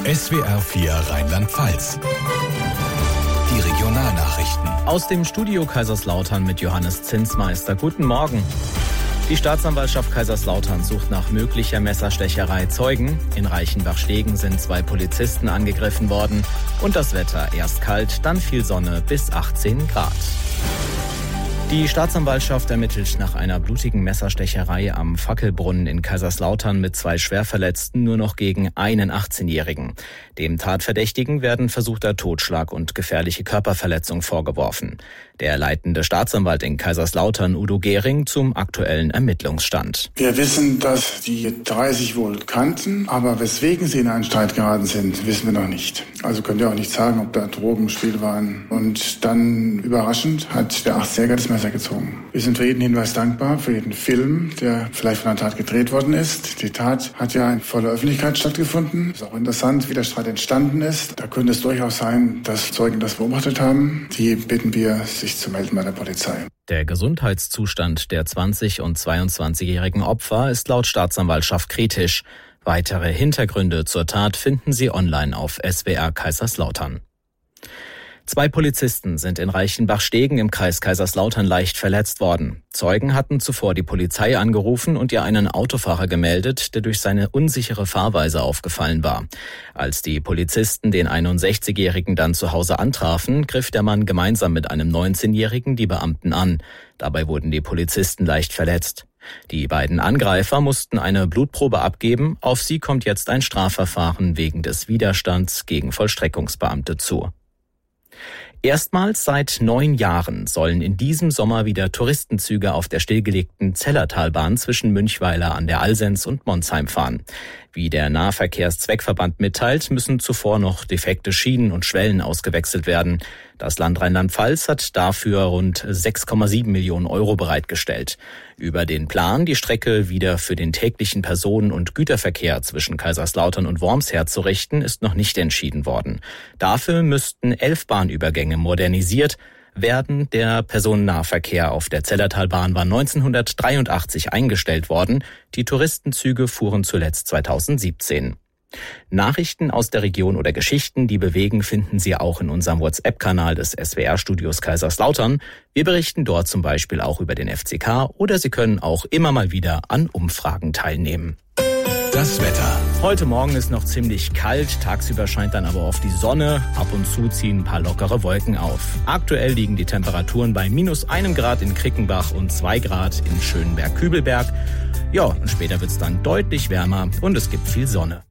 SWR 4 Rheinland-Pfalz. Die Regionalnachrichten. Aus dem Studio Kaiserslautern mit Johannes Zinsmeister. Guten Morgen. Die Staatsanwaltschaft Kaiserslautern sucht nach möglicher Messerstecherei Zeugen. In Reichenbach-Stegen sind 2 Polizisten angegriffen worden. Und das Wetter erst kalt, dann viel Sonne bis 18 Grad. Die Staatsanwaltschaft ermittelt nach einer blutigen Messerstecherei am Fackelbrunnen in Kaiserslautern mit 2 Schwerverletzten nur noch gegen einen 18-Jährigen. Dem Tatverdächtigen werden versuchter Totschlag und gefährliche Körperverletzung vorgeworfen. Der leitende Staatsanwalt in Kaiserslautern, Udo Gehring, zum aktuellen Ermittlungsstand. Wir wissen, dass die 3 sich wohl kannten, aber weswegen sie in einen Streit geraten sind, wissen wir noch nicht. Also können wir auch nicht sagen, ob da Drogen im Spiel waren. Und dann, überraschend, hat der 18-Jährige das Messer gezogen. Wir sind für jeden Hinweis dankbar, für jeden Film, der vielleicht von der Tat gedreht worden ist. Die Tat hat ja in voller Öffentlichkeit stattgefunden. Es ist auch interessant, wie der Streit entstanden ist. Da könnte es durchaus sein, dass Zeugen das beobachtet haben. Die bitten wir, sich zu melden bei der Polizei. Der Gesundheitszustand der 20- und 22-jährigen Opfer ist laut Staatsanwaltschaft kritisch. Weitere Hintergründe zur Tat finden Sie online auf SWR Kaiserslautern. 2 Polizisten sind in Reichenbach-Stegen im Kreis Kaiserslautern leicht verletzt worden. Zeugen hatten zuvor die Polizei angerufen und ihr einen Autofahrer gemeldet, der durch seine unsichere Fahrweise aufgefallen war. Als die Polizisten den 61-Jährigen dann zu Hause antrafen, griff der Mann gemeinsam mit einem 19-Jährigen die Beamten an. Dabei wurden die Polizisten leicht verletzt. Die beiden Angreifer mussten eine Blutprobe abgeben. Auf sie kommt jetzt ein Strafverfahren wegen des Widerstands gegen Vollstreckungsbeamte zu. Erstmals seit 9 Jahren sollen in diesem Sommer wieder Touristenzüge auf der stillgelegten Zellertalbahn zwischen Münchweiler an der Alsenz und Monsheim fahren. Wie der Nahverkehrszweckverband mitteilt, müssen zuvor noch defekte Schienen und Schwellen ausgewechselt werden. Das Land Rheinland-Pfalz hat dafür rund 6,7 Millionen Euro bereitgestellt. Über den Plan, die Strecke wieder für den täglichen Personen- und Güterverkehr zwischen Kaiserslautern und Worms herzurichten, ist noch nicht entschieden worden. Dafür müssten 11 Bahnübergänge modernisiert werden. Der Personennahverkehr auf der Zellertalbahn war 1983 eingestellt worden. Die Touristenzüge fuhren zuletzt 2017. Nachrichten aus der Region oder Geschichten, die bewegen, finden Sie auch in unserem WhatsApp-Kanal des SWR-Studios Kaiserslautern. Wir berichten dort zum Beispiel auch über den FCK oder Sie können auch immer mal wieder an Umfragen teilnehmen. Das Wetter. Heute Morgen ist noch ziemlich kalt, tagsüber scheint dann aber oft die Sonne. Ab und zu ziehen ein paar lockere Wolken auf. Aktuell liegen die Temperaturen bei -1 Grad in Krickenbach und 2 Grad in Schönberg-Kübelberg. Ja, und später wird es dann deutlich wärmer und es gibt viel Sonne.